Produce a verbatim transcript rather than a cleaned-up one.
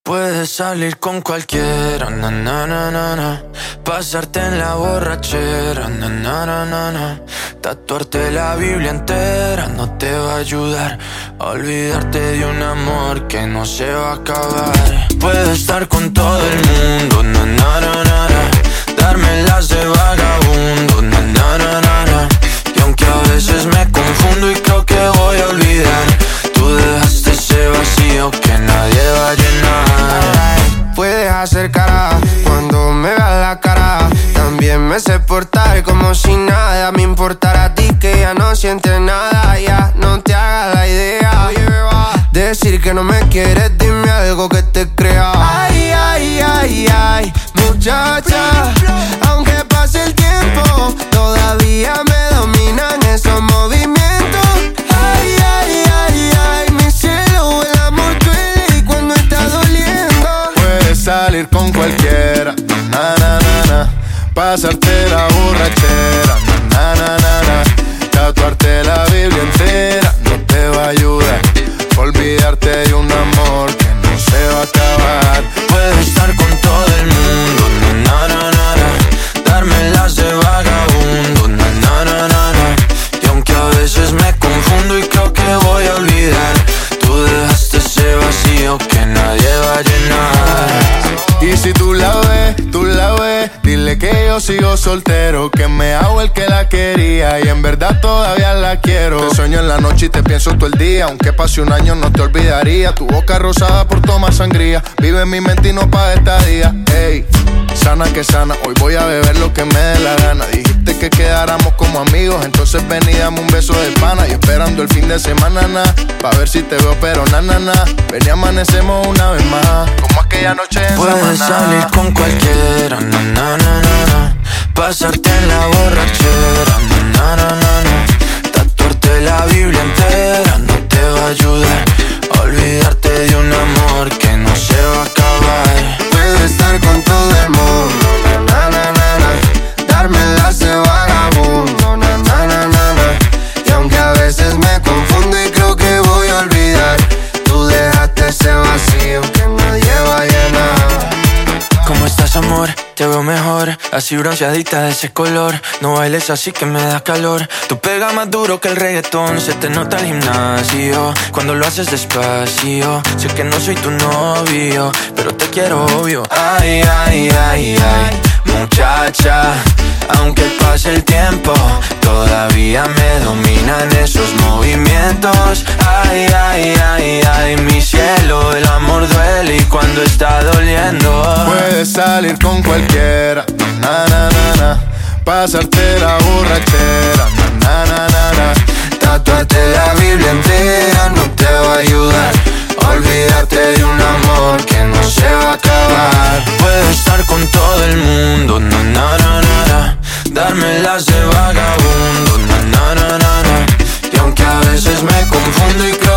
Puedes salir con cualquiera, na na na na na. Pasarte en la borrachera, na na na na na. Tatuarte la Biblia entera no te va a ayudar a olvidarte de un amor que no se va a acabar. Puedes estar con todo el mundo, na na na na na. Darme las de vagabundo, na na na na na. Y aunque a veces me confundo y creo que voy a olvidar, tú dejaste ese vacío que nadie va a llenar. Puedes hacer cara cuando me veas la cara. También me sé portar como si nada me importara a ti, que ya no sientes nada. Ya no te hagas la idea. Decir que no me quieres, dime algo que te crea. Ay, ay, ay, ay, muchacha, aunque pase el tiempo, todavía me dominan esos movimientos. Ay, ay, ay, ay, mi cielo, el amor duele y cuando está doliendo. Puedes salir con cualquiera, na na na na. Pasarte la borrachera, na na na na. Tatuarte la Biblia entera no te va a ayudar a olvidarte de un amor que no se va a acabar. Puedo estar con todo el mundo, na na na na. Darme las de vagabundo, na na na na na. Y aunque a veces me confundo y creo que voy a olvidar, tú dejaste ese vacío que nadie va a llenar. Y si tú la ves, tú la ves, dile que yo sigo soltero, que me hago el que la quería y en verdad todavía la quiero. Te sueño en la noche y te pienso todo el día, aunque pase un año no te olvidaría. Tu boca rosada por tomar sangría, vive en mi mente y no pa' esta día. Ey, sana que sana, hoy voy a beber lo que me dé la gana. Dijiste que quedáramos como amigos, entonces ven y dame un beso de pana. Y esperando el fin de semana, na, pa' ver si te veo pero na na na. Ven y amanecemos una vez más, como aquella noche en Samaná. Puedes salir con cualquiera, na na na na na. Pasarte en la borrachera, na na na na na. Tatuarte la Biblia entera no te va a ayudar a olvidarte de un amor que no se va a acabar. Puedo estar con todo el mundo, na na na na. Darme las de vagabundo, na na na na na. Y aunque a veces me confundo y creo que voy a olvidar, tú dejaste ese vacío que nadie va a llenar. ¿Cómo estás, amor? Te veo mejor, así bronceadita de ese color. No bailes así que me da calor. Tú pegas más duro que el reggaetón, se te nota el gimnasio cuando lo haces despacio. Sé que no soy tu novio, pero te quiero obvio. Ay, ay, ay, ay, muchacha, aunque pase el tiempo, todavía me dominan esos movimientos. Ay, ay, ay, ay, mi cielo, el amor duele y cuando está doliendo. Puedes salir con cualquiera, na na na na. Pasarte la borrachera, na na na na. Tatuarte la Biblia entera no te va a ayudar a olvidarte de un amor que no se va a acabar. Puedo estar con todo el mundo, na na na na na. Darme las de vagabundo, na na na na na. Y aunque a veces me confundo y